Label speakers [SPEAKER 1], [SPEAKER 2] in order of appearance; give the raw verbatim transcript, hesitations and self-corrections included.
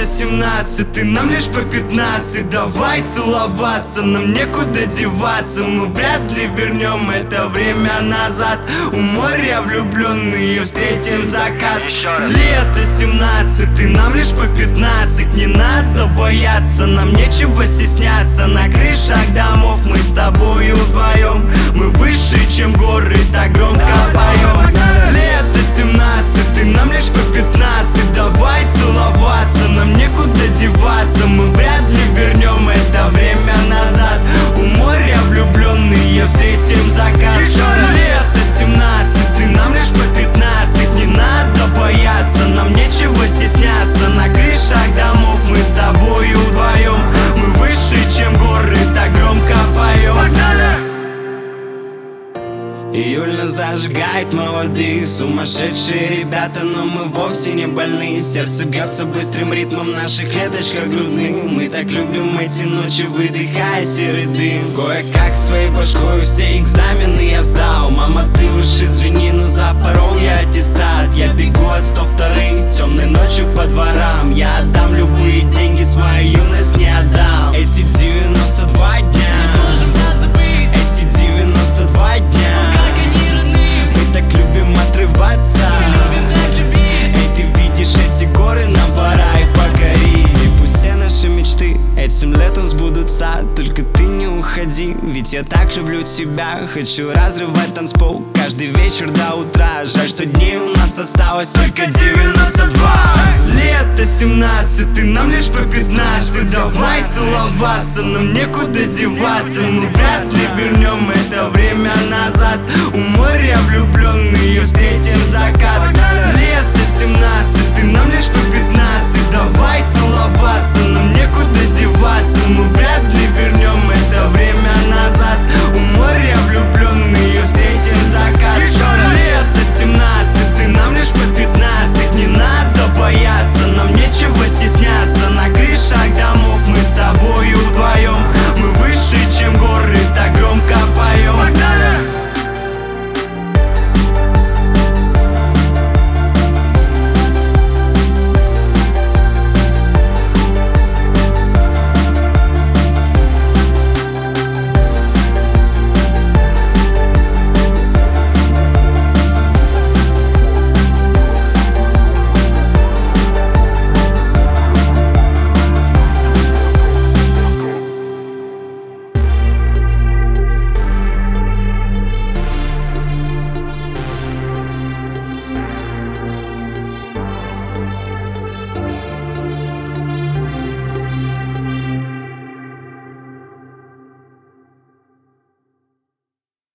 [SPEAKER 1] семнадцать, и нам лишь по пятнадцать. Давай целоваться, нам некуда деваться. Мы вряд ли вернем это время назад. У моря влюбленные встретим закат. Лето семнадцать, и нам лишь по пятнадцать. Не надо бояться, нам нечего стесняться. На крышах домов мы с тобою вдвоем. Мы выше, чем горы, так громко поем. Лето семнадцать, и нам лишь по пятнадцать. Давай целоваться, нам некуда деваться. Мы вряд ли вернем это время назад. У моря влюбленные встретим закат. Лето семнадцать, и нам лишь по пятнадцать. Не надо бояться, нам нечего стесняться. На крышах домов мы с тобою вдвоем. Мы выше, чем горы, так громко поем. Июль нас зажигает молодых, сумасшедшие ребята, но мы вовсе не больны. Сердце бьется быстрым ритмом в наших клеточках грудных. Мы так любим эти ночи, выдыхая серый дым. Кое-как своей башкой все экзамены я сдал. Мама, ты уж извини, но запорол я аттестат. Я бегу от сто вторых, темной ночью по дворам. Я отдам любые деньги, свою юность не отдал. Эти девяносто два дня, эти девяносто два дня. Отрываться. Эй, ты видишь эти горы, нам пора их покорить. И пусть все наши мечты этим летом сбудутся. Только ты не уходи, ведь я так люблю тебя. Хочу разрывать танцпол каждый вечер до утра. Жаль, что дней у нас осталось только девяносто два. Лето семнадцать, и нам лишь по пятнадцать. Давай целоваться, нам некуда деваться. Мы вряд ли вернем это время назад. У моря влюбленные встретим закат. Лето семнадцать, и нам лишь по пятнадцать.